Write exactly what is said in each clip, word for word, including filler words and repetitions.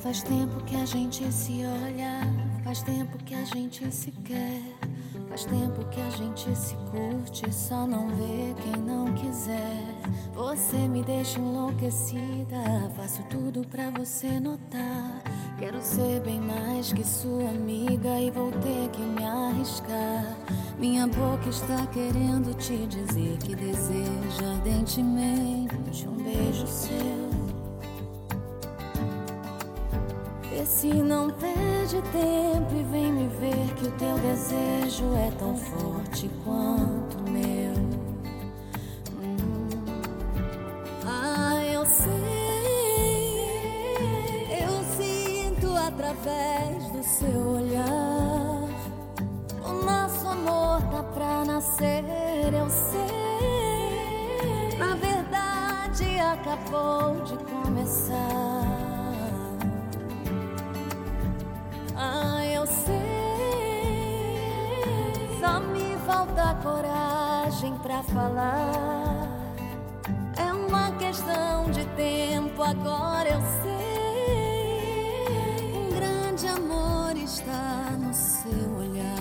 Faz tempo que a gente se olha, faz tempo que a gente se quer, faz tempo que a gente se curte, só não vê quem não quiser. Você me deixa enlouquecida, faço tudo pra você notar. Quero ser bem mais que sua amiga e vou ter que me arriscar. Minha boca está querendo te dizer que deseja ardentemente um beijo seu. Vê se não perde tempo e vem me ver que o teu desejo é tão forte quanto o meu. hum. Ah, eu sei, eu sinto através do seu olhar. O nosso amor tá pra nascer, eu sei. Na verdade acabou de começar. Ah, eu sei, só me falta coragem pra falar. É uma questão de tempo, agora eu sei. Um grande amor está no seu olhar.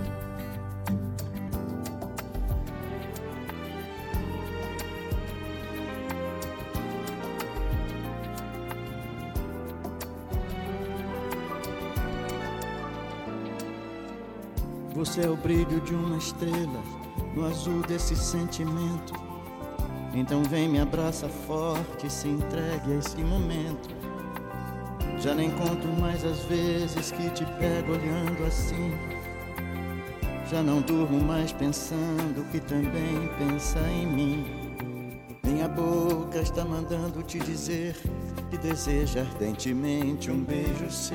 Você é o brilho de uma estrela no azul desse sentimento. Então vem, me abraça forte, se entregue a esse momento. Já nem conto mais as vezes que te pego olhando assim. Já não durmo mais pensando que também pensa em mim. Minha boca está mandando te dizer que deseja ardentemente um beijo seu.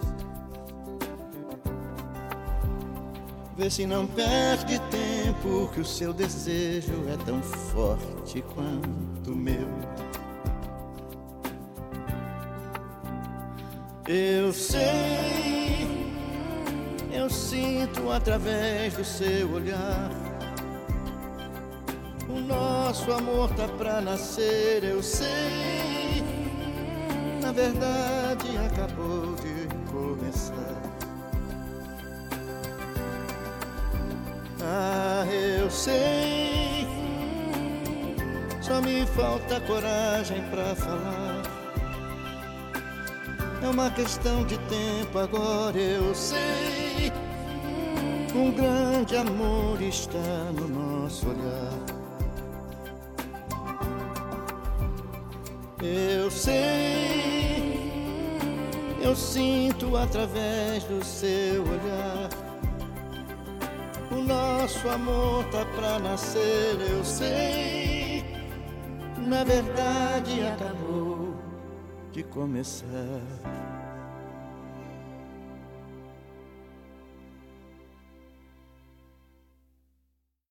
Vê se não perde tempo, que o seu desejo é tão forte quanto o meu. Eu sei, eu sinto através do seu olhar. O nosso amor tá pra nascer, eu sei. Na verdade acabou de começar. Ah, eu sei, só me falta coragem pra falar. É uma questão de tempo, agora eu sei. Um grande amor está no nosso olhar. Eu sei, eu sinto através do seu olhar. O nosso amor tá pra nascer, eu sei. Na verdade acabou de começar.